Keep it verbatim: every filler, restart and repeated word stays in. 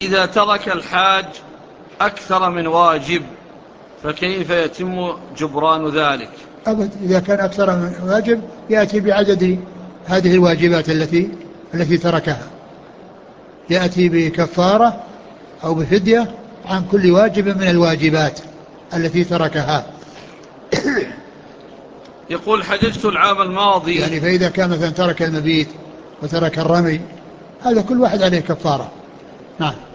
إذا ترك الحاج أكثر من واجب فكيف يتم جبران ذلك؟ أبد، إذا كان أكثر من واجب يأتي بعدد هذه الواجبات التي التي تركها، يأتي بكفارة أو بفدية عن كل واجب من الواجبات التي تركها. يقول حججت العام الماضي. يعني فإذا كان مثلا ترك المبيت وترك الرمي، هذا كل واحد عليه كفارة. نعم.